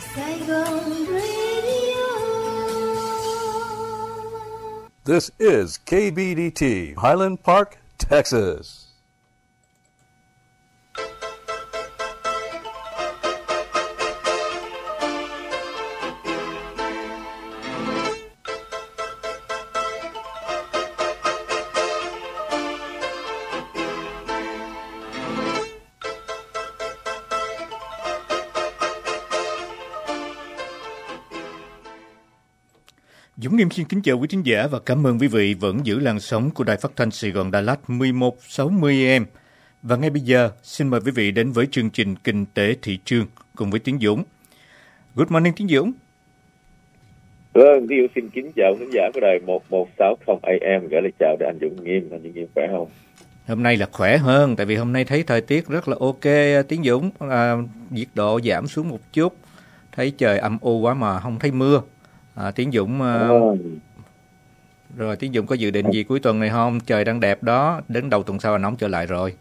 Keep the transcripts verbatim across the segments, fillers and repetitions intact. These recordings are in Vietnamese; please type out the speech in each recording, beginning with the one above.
Saigon Radio. This is K B D T, Highland Park, Texas. Dũng Nghiêm xin kính chào quý thính giả và cảm ơn quý vị vẫn giữ làn sóng của Đài Phát thanh Sài Gòn Đà Lạt mười một sáu mươi A M. Và ngay bây giờ, xin mời quý vị đến với chương trình Kinh tế thị trường cùng với Tiến Dũng. Good morning Tiến Dũng. Vâng, Tiến Dũng xin kính chào khán giả của Đài một một sáu không A M, gửi lời chào đến anh Dũng Nghiêm. Anh Dũng Nghiêm khỏe không? Hôm nay là khỏe hơn, tại vì hôm nay thấy thời tiết rất là ok Tiến Dũng. À, nhiệt độ giảm xuống một chút, thấy trời âm u quá mà không thấy mưa. À, Tiến Dũng à, rồi Tiến Dũng có dự định gì cuối tuần này không? Trời đang đẹp đó, đến đầu tuần sau là nóng trở lại rồi.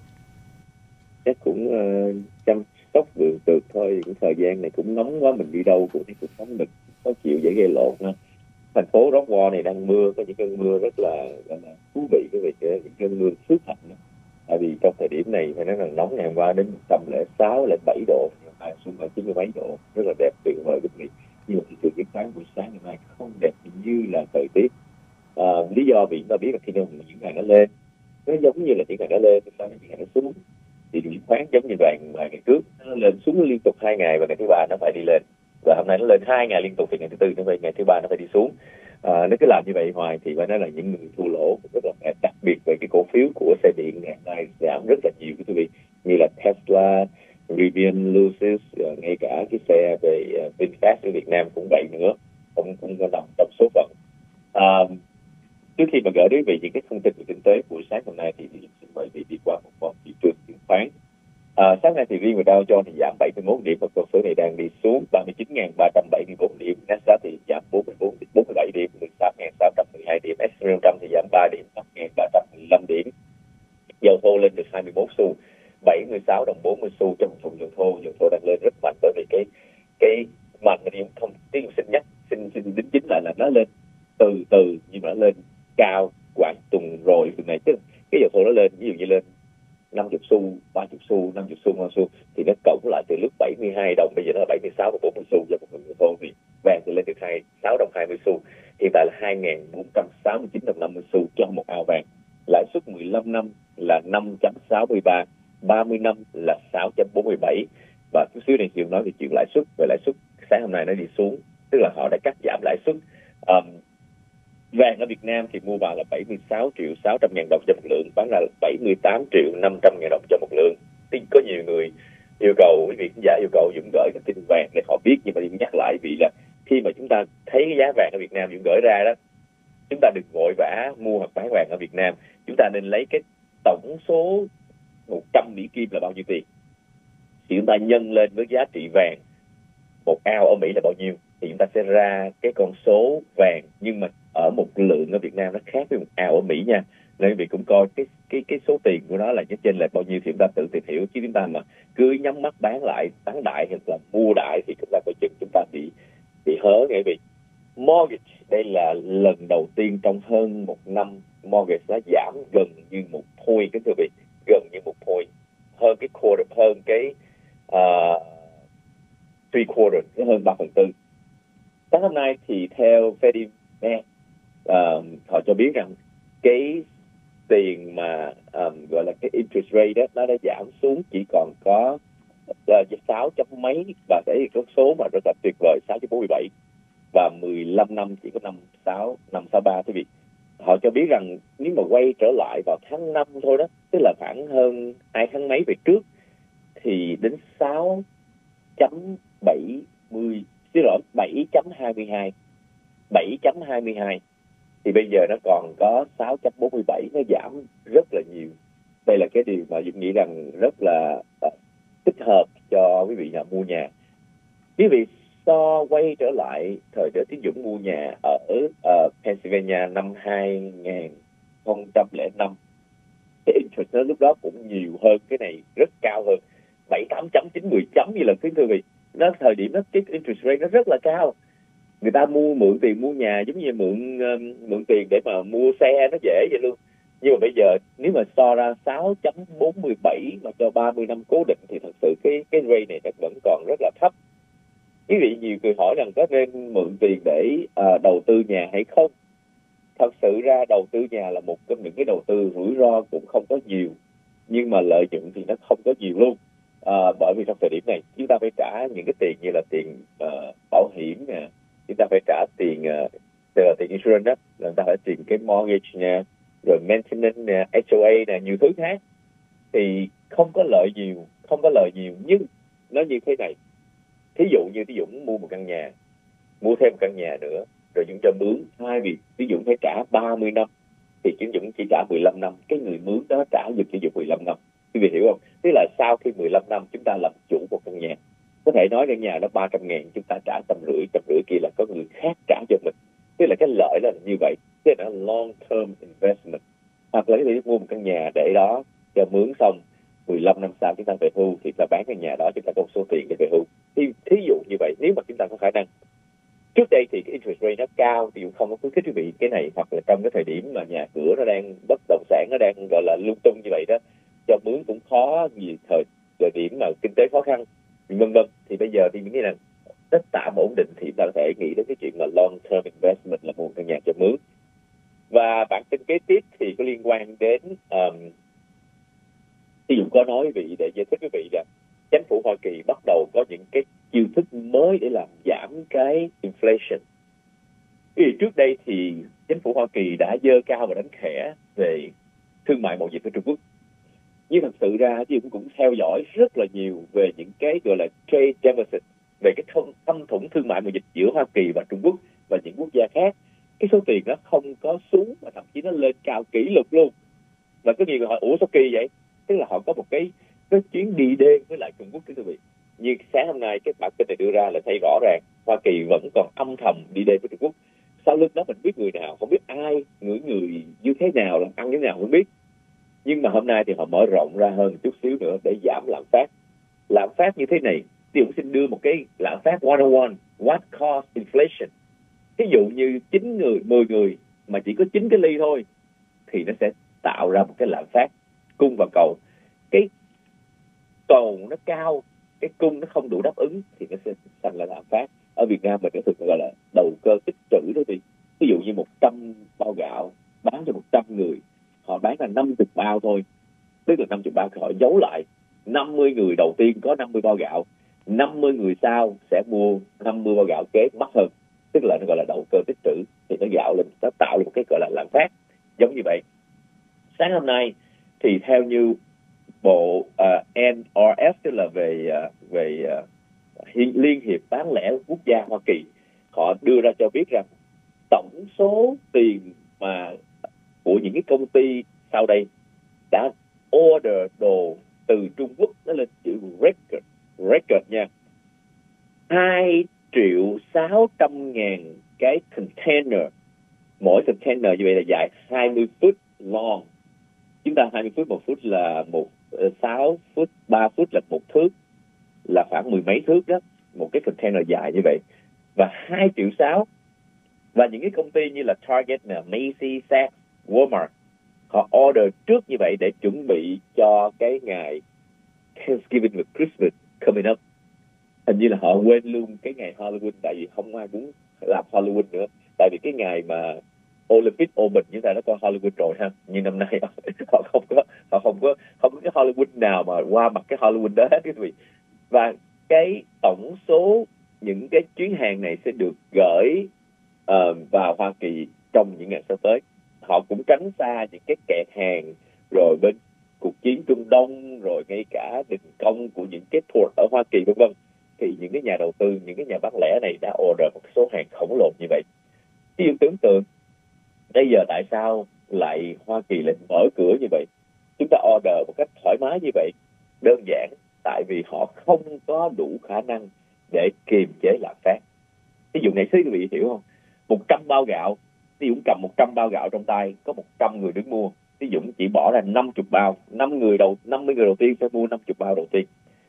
Chắc cũng uh, chăm sóc vườn tược thôi. Cũng thời gian này cũng nóng quá, mình đi đâu cũng thấy cũng nóng nực, khó chịu, dễ gây lộn ha. Thành phố Rockwall này đang mưa, có những cơn mưa rất là, là thú vị cái việc những cơn mưa phước hạnh đó. Tại vì trong thời điểm này phải nói là nóng, ngày hôm qua đến một trăm lẻ sáu, lẻ bảy độ, ngày hôm nay xuống ở chín mươi mấy độ, rất là đẹp, tuyệt vời quý vị. Nhưng mà thị trường chứng khoán buổi sáng ngày mai không đẹp như là thời tiết. À, lý do vì chúng ta biết là khi nào những ngày nó lên, nó giống như là những ngày nó lên, sau những ngày nó xuống. Thì chứng khoán giống như vài ngày trước, nó lên xuống liên tục hai ngày và ngày thứ ba nó phải đi lên. Và hôm nay nó lên hai ngày liên tục thì ngày thứ tư nó phải, ngày thứ ba nó phải đi xuống. À, nếu cứ làm như vậy hoài thì phải nói là những người thua lỗ rất là, đặc biệt về cái cổ phiếu của xe điện ngày nay giảm rất là nhiều quý vị, như là Tesla, Rivian, Lucid, uh, ngay cả cái xe về uh, VinFast ở Việt Nam cũng vậy nữa, cũng cũng có nằm trong số phận. Uh, trước khi mà gửi đến về những cái thông tin về kinh tế buổi sáng hôm nay thì xin mời vị đi qua một vòng thị trường chứng khoán. Uh, sáng nay thì riêng về Dow Jones thì giảm bảy mươi mốt điểm và con số này đang đi xuống ba mươi chín nghìn ba trăm bảy mươi tư điểm. Nasdaq thì giảm bốn mươi bốn, bốn mươi bảy điểm, mười tám nghìn sáu trăm mười hai điểm. ét and pê năm trăm thì giảm ba điểm, tám nghìn ba trăm mười lăm điểm. Dầu thô lên được hai mươi mốt xu, bảy mươi sáu đồng bốn mươi xu trong một thùng dầu thô. Dầu thô đang lên rất mạnh bởi vì cái cái mạnh mà điểm không tiếng xin nhắc xin xin đính chính lại là nó lên từ từ nhưng mà nó lên cao khoảng tuần rồi tuần này, chứ cái dầu thô nó lên ví dụ như lên năm mươi xu, ba mươi xu, năm mươi xu, năm mươi xu thì nó cộng lại từ lúc bảy mươi hai đồng bây giờ nó là bảy mươi sáu và bốn mươi xu cho một thùng dầu thô. Thì vàng thì lên được hai sáu đồng hai mươi xu, hiện tại là hai nghìn bốn trăm sáu mươi chín đồng năm mươi xu cho một ao vàng. Lãi suất mười lăm năm là năm chấm sáu mươi ba, ba mươi năm là sáu chấm bốn mươi bảy. Và chút xíu này chị nói về chuyện lãi suất, về lãi suất sáng hôm nay nó đi xuống, tức là họ đã cắt giảm lãi suất. Um, vàng ở Việt Nam thì mua vào là bảy mươi sáu triệu sáu trăm ngàn đồng cho một lượng, bán là bảy mươi tám triệu năm trăm ngàn đồng cho một lượng. Thì có nhiều người yêu cầu, quý vị khán giả yêu cầu Dũng gửi cái tin vàng để họ biết, nhưng mà Dũng nhắc lại vì là khi mà chúng ta thấy cái giá vàng ở Việt Nam Dũng gửi ra đó, chúng ta đừng vội vã mua hoặc bán vàng ở Việt Nam. Chúng ta nên lấy cái tổng số một trăm Mỹ Kim là bao nhiêu tiền, thì chúng ta nhân lên với giá trị vàng một ao ở Mỹ là bao nhiêu, thì chúng ta sẽ ra cái con số vàng, nhưng mà ở một lượng ở Việt Nam nó khác với một ao ở Mỹ nha. Nên quý vị cũng coi cái cái cái số tiền của nó là nhất trên lệch bao nhiêu thì chúng ta tự tìm hiểu, chứ chúng ta mà cứ nhắm mắt bán lại, bán đại hoặc là mua đại thì chúng ta coi chừng chúng ta bị bị hớ nghe quý vị. Mortgage đây là lần đầu tiên trong hơn một năm mortgage nó giảm gần như một point, kính thưa quý vị, gần như một point, hơn cái quarter, hơn cái uh, three quarter, nó hơn ba phần tư. Sáng hôm nay thì theo Freddie Mac, uh, họ cho biết rằng cái tiền mà um, gọi là cái interest rate đó nó đã giảm xuống chỉ còn có uh, sáu chấm mấy, và đấy có số mà rất là tuyệt vời, sáu chấm bốn mươi bảy, và mười lăm năm chỉ có năm sáu năm sáu ba. Quý vị, họ cho biết rằng nếu mà quay trở lại vào tháng năm thôi đó, tức là khoảng hơn hai tháng mấy về trước, thì đến sáu chấm bảy mươi, xin lỗi, bảy chấm hai mươi hai, bảy chấm hai mươi hai, thì bây giờ nó còn có sáu chấm bốn mươi bảy, nó giảm rất là nhiều. Đây là cái điều mà Dũng nghĩ rằng rất là uh, thích hợp cho quý vị nhà mua nhà. Quý vị so quay trở lại thời điểm Tiến Dũng mua nhà ở uh, Pennsylvania năm hai không không năm, cái interest nó lúc đó cũng nhiều hơn cái này, rất cao hơn, bảy, tám chấm, chín, mười chấm như là, kính thưa quý vị. nó thời điểm đó cái interest rate nó rất là cao. Người ta mua mượn tiền mua nhà giống như mượn uh, mượn tiền để mà mua xe nó dễ vậy luôn. Nhưng mà bây giờ nếu mà so ra sáu chấm bốn mươi bảy mà cho ba mươi năm cố định thì thật sự cái cái rate này nó vẫn còn rất là thấp. Quý vị nhiều người hỏi rằng có nên mượn tiền để uh, đầu tư nhà hay không? Thật sự ra đầu tư nhà là một trong những cái đầu tư rủi ro cũng không có nhiều, nhưng mà lợi nhuận thì nó không có nhiều luôn. À, bởi vì trong thời điểm này chúng ta phải trả những cái tiền như là tiền uh, bảo hiểm nè, chúng ta phải trả tiền uh, là tiền insurance đó, là chúng ta phải tiền cái mortgage nè, rồi maintenance nè, hát o a nè, nhiều thứ khác, thì không có lợi nhiều, không có lợi nhiều. Nhưng nó như thế này, thí dụ như Tí Dũng mua một căn nhà, mua thêm một căn nhà nữa, rồi Dũng cho mướn, hai việc Tí Dũng phải trả ba mươi năm, thì Tí Dũng chỉ trả mười lăm năm, cái người mướn đó trả giùm Tí Dũng mười lăm năm. Quý vị hiểu không? Tức là sau khi mười lăm năm chúng ta làm chủ một căn nhà, có thể nói căn nhà đó ba trăm ngàn, chúng ta trả tầm rưỡi, tầm rưỡi kia là có người khác trả cho mình. Tức là cái lợi là như vậy, tức là long term investment. Hoặc là quý vị mua một căn nhà để đó cho mướn xong, mười lăm năm sau chúng ta về hưu thì ta bán căn nhà đó, chúng ta có một số tiền để về hưu. Thì thí dụ như vậy, nếu mà chúng ta có khả năng. Trước đây thì cái interest rate nó cao thì cũng không có khuyến khích quý vị cái này, hoặc là trong cái thời điểm mà nhà cửa nó đang bất động sản nó đang gọi là lung tung như vậy đó, cho mướn cũng khó, vì thời thời điểm mà kinh tế khó khăn vân vân, thì bây giờ thì những cái này đất tạm ổn định thì ta có thể nghĩ đến cái chuyện là long term investment là một căn nhà cho mướn. Và bản tin kế tiếp thì có liên quan đến um, ví dụ có nói quý vị để giải thích quý vị là chính phủ Hoa Kỳ bắt đầu có những cái chiêu thức mới để làm giảm cái inflation. Vì trước đây thì chính phủ Hoa Kỳ đã dơ cao và đánh khẽ về thương mại mậu dịch với Trung Quốc. Nhưng thật sự ra thì cũng cũng theo dõi rất là nhiều về những cái gọi là trade deficit, về cái thâm, thâm thủng thương mại mậu dịch giữa Hoa Kỳ và Trung Quốc và những quốc gia khác. Cái số tiền nó không có xuống mà thậm chí nó lên cao kỷ lục luôn. Và có nhiều người hỏi ủa sao kỳ vậy? Tức là họ có một cái, cái chuyến đi đêm với lại Trung Quốc, quý vị. Như sáng hôm nay cái bản tin này đưa ra là thấy rõ ràng Hoa Kỳ vẫn còn âm thầm đi đêm với Trung Quốc. Sau lưng đó mình biết người nào, không biết ai, người người như thế nào, làm ăn như thế nào không biết. Nhưng mà hôm nay thì họ mở rộng ra hơn chút xíu nữa để giảm lạm phát. Lạm phát như thế này, thì cũng xin đưa một cái lạm phát một không một, what cause inflation. Ví dụ như chín người, mười người mà chỉ có chín cái ly thôi, thì nó sẽ tạo ra một cái lạm phát, cung và cầu. Cái cầu nó cao, cái cung nó không đủ đáp ứng thì nó sẽ thành là lạm phát. Ở Việt Nam mình có thực gọi là đầu cơ tích trữ đó. Thì ví dụ như một trăm bao gạo bán cho một trăm người, họ bán là năm mươi bao thôi, tức là năm mươi bao họ giấu lại. Năm mươi người đầu tiên có năm mươi bao gạo, năm mươi người sau sẽ mua năm mươi bao gạo kế mắc hơn, tức là nó gọi là đầu cơ tích trữ, thì nó gạo lên, nó tạo lên một cái gọi là lạm phát giống như vậy. Sáng hôm nay thì theo như bộ uh, en rờ ép, tức là về uh, về uh, Liên hiệp bán lẻ quốc gia Hoa Kỳ, họ đưa ra cho biết rằng tổng số tiền mà của những cái công ty sau đây đã order đồ từ Trung Quốc, nó lên chữ record, record nha, hai triệu sáu trăm ngàn cái container. Mỗi container như vậy là dài hai mươi foot long. Chúng ta hai mươi foot, một foot là một, sáu foot, ba foot là một thước, là khoảng mười mấy thước đó, một cái container dài như vậy. Và hai triệu sáu. Và những cái công ty như là Target, Macy's, Saks, Walmart, họ order trước như vậy để chuẩn bị cho cái ngày Thanksgiving và Christmas coming up. Hình như là họ quên luôn cái ngày Halloween, tại vì không ai muốn làm Halloween nữa. Tại vì cái ngày mà Olympic Open chúng ta đã có Halloween rồi ha, nhưng năm nay họ không có họ không có không có cái Halloween nào mà qua mặt cái Halloween đó hết quý vị. Và cái tổng số những cái chuyến hàng này sẽ được gửi uh, vào Hoa Kỳ trong những ngày sắp tới. Họ cũng tránh xa những cái kẹt hàng, rồi bên cuộc chiến Trung Đông, rồi ngay cả đình công của những cái port ở Hoa Kỳ vân vân. Thì những cái nhà đầu tư, những cái nhà bán lẻ này đã order một số hàng khổng lồ như vậy. Ví dụ tưởng tượng bây giờ tại sao lại Hoa Kỳ lại mở cửa như vậy, chúng ta order một cách thoải mái như vậy? Đơn giản tại vì họ không có đủ khả năng để kiềm chế lạm phát. Ví dụ này quý vị hiểu không? Một trăm bao gạo, ví dụ cầm một trăm bao gạo trong tay, có một trăm người đứng mua, ví dụ chỉ bỏ ra năm mươi bao, năm người đầu năm mươi người đầu tiên sẽ mua năm mươi bao đầu tiên.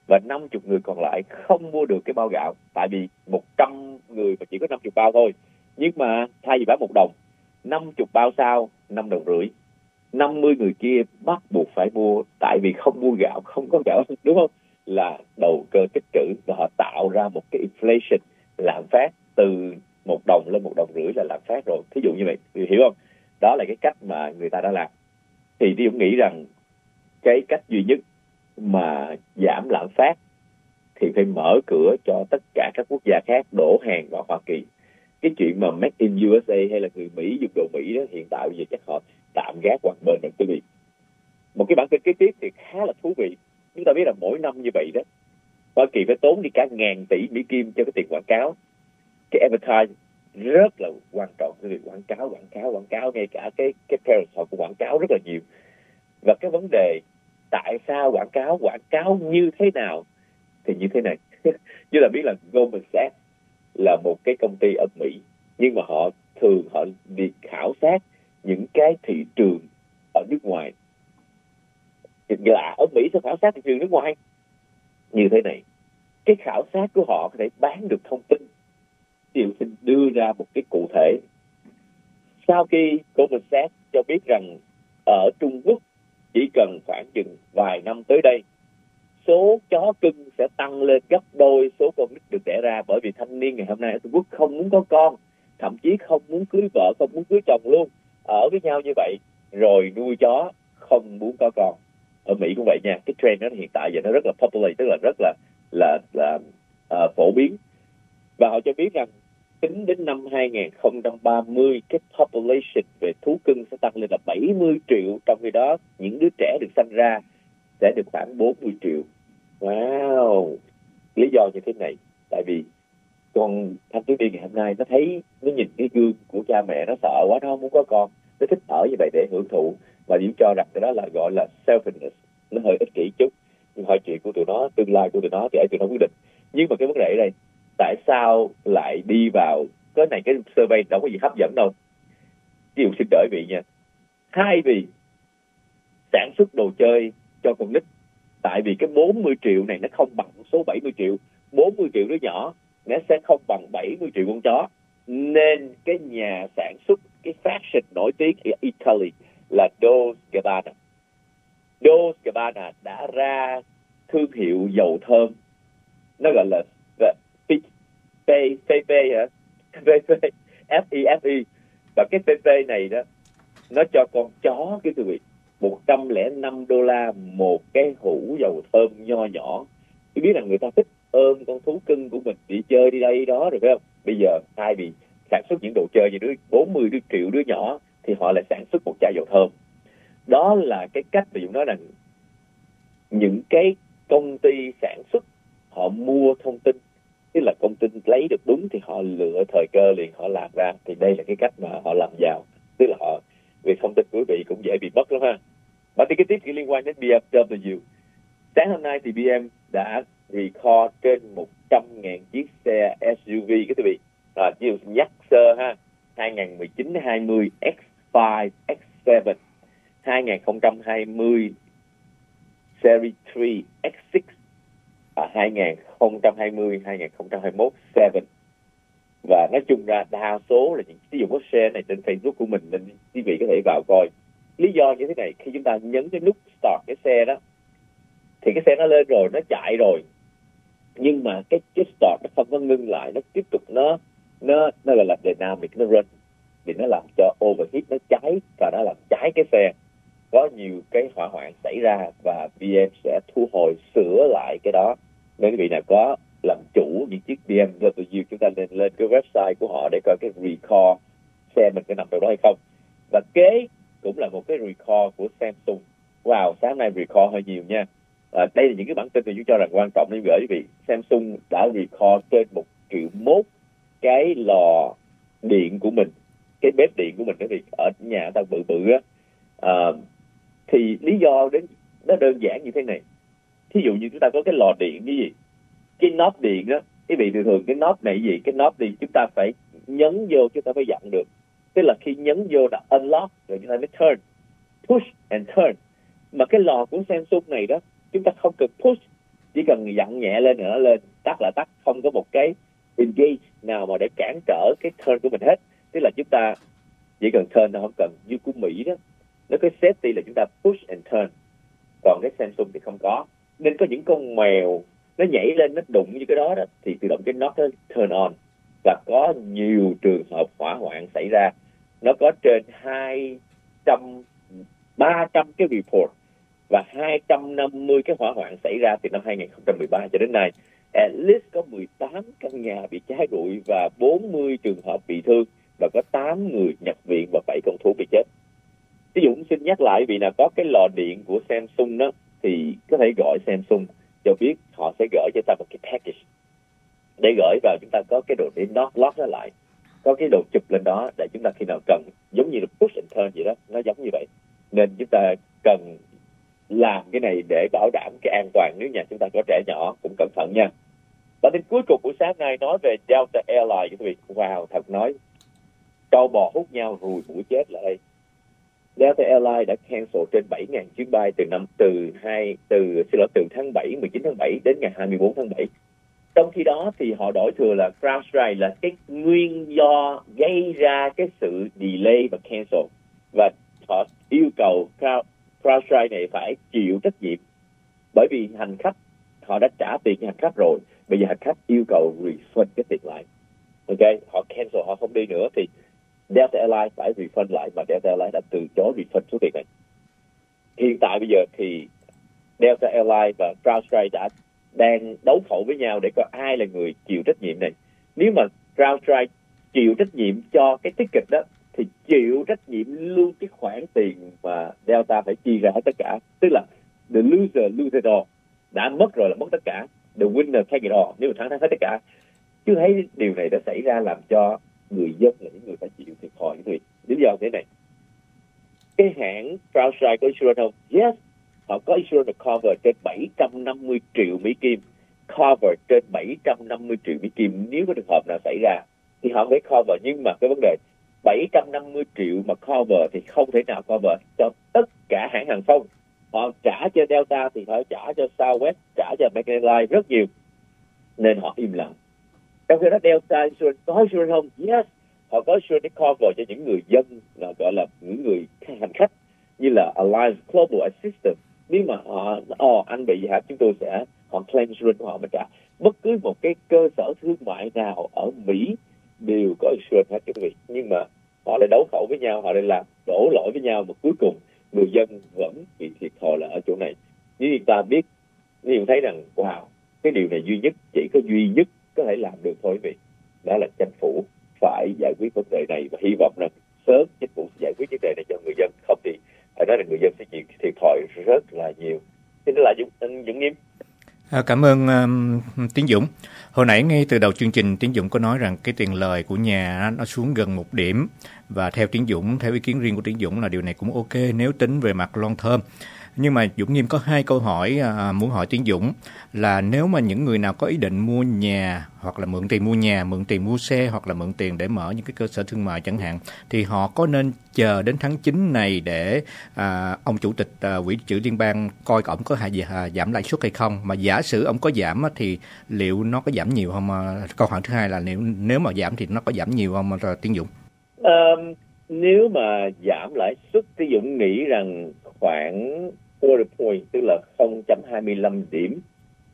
và năm mươi người còn lại không mua được cái bao gạo, tại vì một trăm người mà chỉ có năm mươi bao thôi. Nhưng mà thay vì bán một đồng, năm mươi bao sau năm đồng rưỡi, năm mươi người kia bắt buộc phải mua, tại vì không mua gạo, không có gạo, đúng không? Là đầu cơ tích trữ, và họ tạo ra một cái inflation, lạm phát từ một đồng lên một đồng rưỡi là lạm phát rồi. Thí dụ như vậy, thì hiểu không? Đó là cái cách mà người ta đã làm. Thì tôi nghĩ rằng cái cách duy nhất mà giảm lạm phát thì phải mở cửa cho tất cả các quốc gia khác đổ hàng vào Hoa Kỳ. Cái chuyện mà Make in u ét a hay là người Mỹ dùng đồ Mỹ đó, hiện tại bây giờ chắc họ tạm gác qua bên rồi quý vị. Một cái bản tin kế tiếp thì khá là thú vị. Chúng ta biết là mỗi năm như vậy đó, Hoa Kỳ phải tốn đi cả ngàn tỷ Mỹ Kim cho cái tiền quảng cáo. Cái advertise rất là quan trọng, cái việc quảng cáo, quảng cáo, quảng cáo, ngay cả cái cái parents họ cũng quảng cáo rất là nhiều. Và cái vấn đề tại sao quảng cáo, quảng cáo như thế nào thì như thế này. Như là biết là Goldman Sachs là một cái công ty ở Mỹ, nhưng mà họ thường họ đi khảo sát những cái thị trường ở nước ngoài. Là ở Mỹ sẽ khảo sát thị trường nước ngoài như thế này. Cái khảo sát của họ có thể bán được thông tin. Điều xin đưa ra một cái cụ thể. Sau khi Goldman Sachs cho biết rằng ở Trung Quốc chỉ cần khoảng chừng vài năm tới đây, số chó cưng sẽ tăng lên gấp đôi số con nít được đẻ ra, bởi vì thanh niên ngày hôm nay ở Trung Quốc không muốn có con, thậm chí không muốn cưới vợ, không muốn cưới chồng luôn, ở với nhau như vậy rồi nuôi chó, không muốn có con. Ở Mỹ cũng vậy nha, cái trend đó hiện tại giờ nó rất là popular, tức là rất là là là uh, phổ biến. Và họ cho biết rằng tính đến năm hai không ba mươi, cái population về thú cưng sẽ tăng lên là bảy mươi triệu, trong khi đó những đứa trẻ được sanh ra sẽ được khoảng bốn mươi triệu. Wow! Lý do như thế này, tại vì con thanh thiếu niên ngày hôm nay nó thấy, nó nhìn cái gương của cha mẹ, nó sợ quá, nó không muốn có con, nó thích ở như vậy để hưởng thụ, và điểm cho rằng cái đó là gọi là selfishness, nó hơi ích kỷ chút. Nhưng hỏi chuyện của tụi nó, tương lai của tụi nó thì ấy tụi nó quyết định. Nhưng mà cái vấn đề ở đây, tại sao lại đi vào cái này, cái survey đâu có gì hấp dẫn đâu. Ví dụ xin đợi vị nha, thay vì sản xuất đồ chơi cho con nít, tại vì cái bốn mươi triệu này nó không bằng số bảy mươi triệu, bốn mươi triệu đứa nhỏ nó sẽ không bằng bảy mươi triệu con chó, nên cái nhà sản xuất cái fashion nổi tiếng ở Italy là Dolce Gabbana. Dolce Gabbana đã ra thương hiệu dầu thơm, nó gọi là F I F I, và cái F I này đó nó cho con chó cái quý vị một trăm lẻ năm đô la một cái hũ dầu thơm nho nhỏ. Tôi biết là người ta thích ôm con thú cưng của mình đi chơi đi đây đó rồi phải không? Bây giờ thay vì sản xuất những đồ chơi như đứa bốn mươi triệu đứa nhỏ thì họ lại sản xuất một chai dầu thơm. Đó là cái cách mà Dũng nói là những cái công ty sản xuất họ mua thông tin, tức là công ty lấy được đúng thì họ lựa thời cơ liền họ làm ra. Thì đây là cái cách mà họ làm giàu, tức là họ vì thông tin của quý vị cũng dễ bị mất lắm ha. Bản tin kế tiếp thì liên quan đến bê em W. Sáng hôm nay thì bê em đã recall trên một trăm nghìn chiếc xe ét u vê cái quý vị. À, ví dụ nhắc sơ ha, hai một chín hai mươi X năm, X bảy, hai không hai không Series ba, X sáu, à, hai không hai không, hai không hai mốt bảy. Và nói chung ra đa số là những ví dụ có share này trên Facebook của mình, nên quý vị có thể vào coi. Lý do như thế này, khi chúng ta nhấn cái nút start cái xe đó thì cái xe nó lên rồi, nó chạy rồi, nhưng mà cái cái start nó không có ngưng lại, nó tiếp tục nó nó nó gọi là dynamic, nó run, thì nó làm cho overheat, nó cháy và nó làm cháy cái xe. Có nhiều cái hỏa hoạn xảy ra và bê em sẽ thu hồi sửa lại cái đó. Nếu quý vị nào có làm chủ những chiếc bê em W, chúng ta nên lên cái website của họ để coi cái recall xe mình có nằm đâu đó hay không. Và kế cũng là một cái recall của Samsung. Wow, sáng nay recall hơi nhiều nha. À, đây là những cái bản tin mà chúng cho rằng quan trọng nên gửi quý vị. Samsung đã recall trên một triệu mốt cái lò điện của mình, cái bếp điện của mình đó thì ở nhà ta bự bự á. À, thì lý do đến nó đơn giản như thế này. Thí dụ như chúng ta có cái lò điện cái gì, cái knob điện đó, quý vị thường thường cái knob này gì, cái knob thì chúng ta phải nhấn vô chúng ta mới dặn được. Tức là khi nhấn vô là unlock rồi chúng ta mới turn, push and turn. Mà cái lò của Samsung này đó, chúng ta không cần push, chỉ cần dặn nhẹ lên nữa lên, tắt là tắt, không có một cái engage nào mà để cản trở cái turn của mình hết. Tức là chúng ta chỉ cần turn thôi, không cần như của Mỹ đó, nó cái safety là chúng ta push and turn, còn cái Samsung thì không có. Nên có những con mèo nó nhảy lên nó đụng với cái đó đó thì tự động cái knob nó turn on, và có nhiều trường hợp hỏa hoạn xảy ra. Nó có trên hai trăm, ba trăm cái report và hai trăm năm mươi cái hỏa hoạn xảy ra từ năm hai không một ba cho đến nay. At least có mười tám căn nhà bị cháy rụi và bốn mươi trường hợp bị thương, và có tám người nhập viện và bảy con thú bị chết. Ví dụ xin nhắc lại, vì là có cái lò điện của Samsung đó, thì có thể gọi Samsung cho biết, họ sẽ gửi cho ta một cái package để gửi vào, chúng ta có cái đồ để lock lock nó lại, có cái đồ chụp lên đó để chúng ta khi nào cần, giống như là push and turn vậy đó, nó giống như vậy. Nên chúng ta cần làm cái này để bảo đảm cái an toàn nếu nhà chúng ta có trẻ nhỏ, cũng cẩn thận nha. Và tin cuối cùng của sáng nay nói về Delta Airlines. Quý vị, wow, thật nói trâu bò hút nhau rùi mũi chết là đây. Delta Airlines đã cancel trên bảy nghìn chuyến bay từ năm từ hai từ xin lỗi từ tháng bảy, mười chín tháng bảy đến ngày hai mươi bốn tháng bảy. Trong khi đó thì họ đổi thừa là CrowdStrike là cái nguyên do gây ra cái sự delay và cancel, và họ yêu cầu CrowdStrike này phải chịu trách nhiệm, bởi vì hành khách họ đã trả tiền cho hành khách rồi, bây giờ hành khách yêu cầu refund cái tiền lại. Ok, họ cancel, họ không đi nữa thì Delta Airlines phải refund lại, và Delta Airlines đã từ chối refund số tiền này. Hiện tại bây giờ thì Delta Airlines và CrowdStrike đã đang đấu khẩu với nhau để coi ai là người chịu trách nhiệm này. Nếu mà CrowdStrike chịu trách nhiệm cho cái ticket đó thì chịu trách nhiệm luôn cái khoản tiền mà Delta phải chi ra hết tất cả. Tức là the loser lose it all, đã mất rồi là mất tất cả, the winner take it all, nếu mà thắng thắng hết tất cả. Chứ thấy điều này đã xảy ra làm cho người dân là những người phải chịu thiệt thòi. Lý do thế này, cái hãng CrowdStrike có insurance không? Yes, họ có insurance cover trên bảy trăm năm mươi triệu Mỹ Kim, cover trên bảy trăm năm mươi triệu Mỹ Kim nếu có trường hợp nào xảy ra thì họ phải cover. Nhưng mà cái vấn đề bảy trăm năm mươi triệu mà cover thì không thể nào cover cho tất cả hãng hàng không. Họ trả cho Delta thì họ trả cho Southwest, trả cho American Airlines rất nhiều, nên họ im lặng. Trong khi đó Delta insurance có insurance không? Yes, họ có insurance để cover cho những người dân, là gọi là những người hành khách, như là Alliance Global Assistance. Nếu mà họ, ồ anh bị gì hả, chúng tôi sẽ, họ claim insurance của họ mà trả. Bất cứ một cái cơ sở thương mại nào ở Mỹ đều có insurance hết quý vị. Nhưng mà họ lại đấu khẩu với nhau, họ lại làm đổ lỗi với nhau, mà cuối cùng người dân vẫn bị thiệt thòi là ở chỗ này. Như ta biết, như thấy rằng wow, cái điều này duy nhất, chỉ có duy nhất có thể làm được thôi quý vị, đó là chính phủ phải giải quyết vấn đề này, và hy vọng rằng sớm chính phủ giải quyết vấn đề này cho người dân. Không thì phải nói là người dân sẽ chịu thiệt thòi rất là nhiều. Thế đó là Dũng, anh Dũng Nghiêm. À, cảm ơn uh, Tiến Dũng. Hồi nãy ngay từ đầu chương trình Tiến Dũng có nói rằng cái tiền lời của nhà nó xuống gần một điểm, và theo Tiến Dũng, theo ý kiến riêng của Tiến Dũng là điều này cũng ok nếu tính về mặt long term. Nhưng mà Dũng Nghiêm có hai câu hỏi à, muốn hỏi Tiến Dũng là nếu mà những người nào có ý định mua nhà, hoặc là mượn tiền mua nhà, mượn tiền mua xe, hoặc là mượn tiền để mở những cái cơ sở thương mại chẳng hạn, thì họ có nên chờ đến tháng chín này để à, ông chủ tịch à, Quỹ dự trữ liên bang coi ổng có hạ, à, giảm lãi suất hay không? Mà giả sử ông có giảm thì liệu nó có giảm nhiều không? À, câu hỏi thứ hai là nếu nếu mà giảm thì nó có giảm nhiều không, à, Tiến Dũng? Um, nếu mà giảm lãi suất, Tiến Dũng nghĩ rằng khoảng quarter point, tức là không phẩy hai lăm điểm.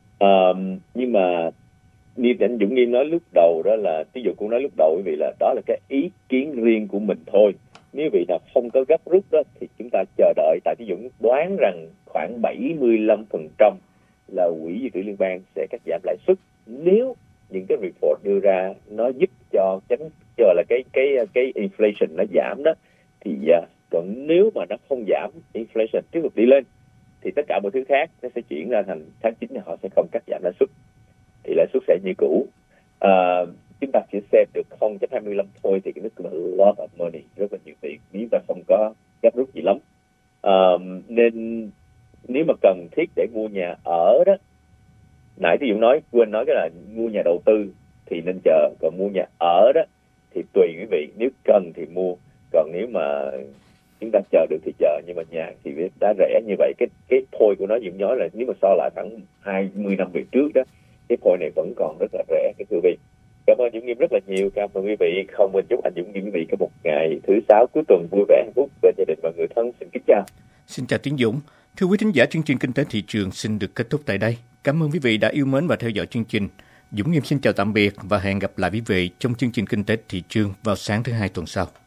Um, nhưng mà như anh Dũng Nghiêm nói lúc đầu đó, là ví dụ cũng nói lúc đầu quý vị, là đó là cái ý kiến riêng của mình thôi. Nếu vị nào không có gấp rút đó thì chúng ta chờ đợi. Tại ví dụ đoán rằng khoảng bảy mươi lăm phần trăm là Quỹ dự trữ liên bang sẽ cắt giảm lãi suất nếu những cái report đưa ra nó giúp cho tránh cho là cái cái cái inflation nó giảm đó, thì uh, còn nếu mà nó không giảm, inflation tiếp tục đi lên, thì tất cả mọi thứ khác nó sẽ chuyển ra thành tháng chín họ sẽ không cắt giảm lãi suất, thì lãi suất sẽ như cũ. À, chúng ta chỉ xem được không phẩy hai lăm thôi thì nó là lot of money, rất là nhiều tiền, nếu ta không có gấp rút gì lắm. À, nên nếu mà cần thiết để mua nhà ở đó, nãy thì Dũng nói, quên nói cái là mua nhà đầu tư thì nên chờ, còn mua nhà ở đó thì tùy quý vị, nếu cần thì mua, còn nếu mà chúng ta chờ được thì chờ, nhưng mà nhà thì đã rẻ như vậy. Cái cái point của nó Dũng nói là nếu mà so lại khoảng hai mươi năm về trước đó, cái point này vẫn còn rất là rẻ cái quý vị. Cảm ơn Dũng Nghiêm rất là nhiều. Cảm ơn quý vị. Không quên chúc anh Dũng Nghiêm quý vị có một ngày thứ sáu cuối tuần vui vẻ hạnh phúc bên gia đình và người thân. Xin kính chào. Xin chào Tiến Dũng. Thưa quý thính giả, chương trình Kinh tế Thị trường xin được kết thúc tại đây. Cảm ơn quý vị đã yêu mến và theo dõi chương trình. Dũng Nghiêm xin chào tạm biệt và hẹn gặp lại quý vị trong chương trình Kinh tế Thị trường vào sáng thứ hai tuần sau.